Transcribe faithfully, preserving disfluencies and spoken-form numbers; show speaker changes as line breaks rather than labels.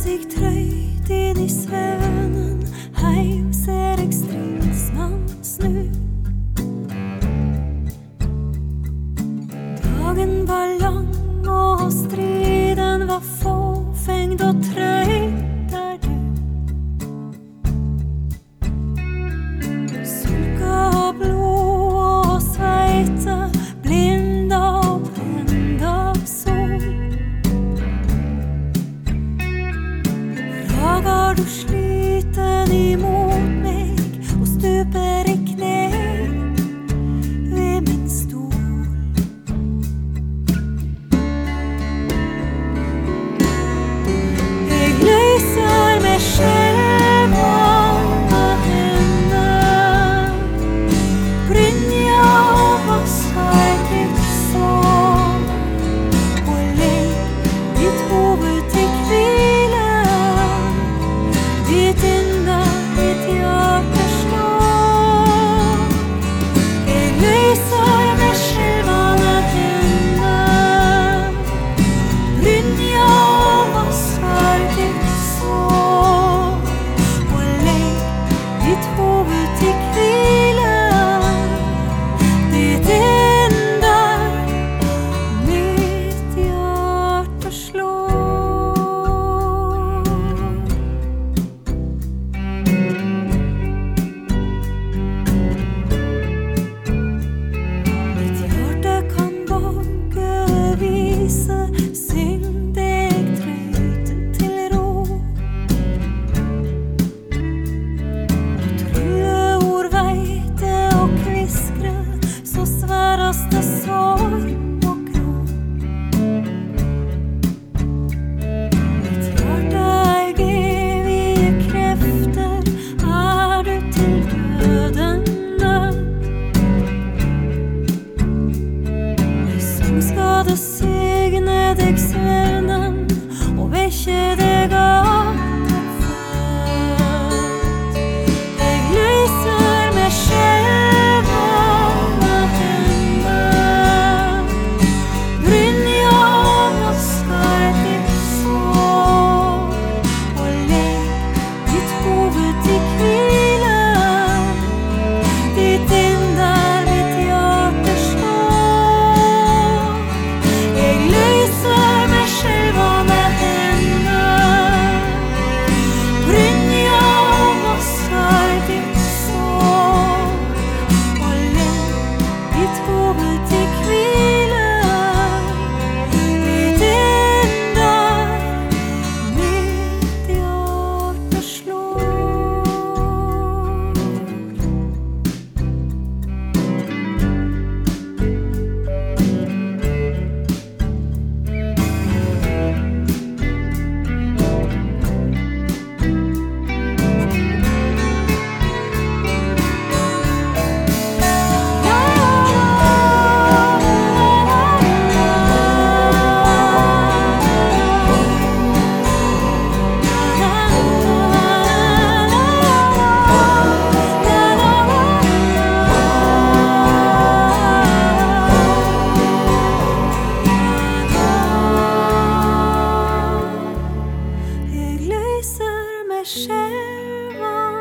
sig trøyt inn i svønen, heim ser eg stridsmann snu. Dagen var lang og striden var fåfengd og trøyt er du. Sulka og blod og sveite, blinda og brend av sol. Ragar du sliten imot meg og stuper i kne ved min stol. Jeg løser meg selv av henne, brynja og vasker ditt sår, og legg ditt hoved til hvile, ditt inne, ditt hjerte slår. Jeg løser meg selv av henne, brynja og vasker ditt sår, og legg ditt hoved til hvile, ditt inne, mitt hjerte slår. Mitt hjerte kan banke vise, syng deg trøyt til ro. Trylleord veite og kviskre, så sværes det sår og gro. Mitt hjerte er evige krefter, er du til døden nødt. I sang skal det signe deg søvnen, og vekke deg av ditt født. Jeg løser meg selv av henne, brynja og vasker ditt sår, og legg ditt hoved til hvile, ditt inne, mitt hjerte slår. Jeg løser meg selv av henne, brynja og vasker ditt sår, og legg ditt hoved til hvile, ditt inne, mitt hjerte slår. Jeg løser meg selv av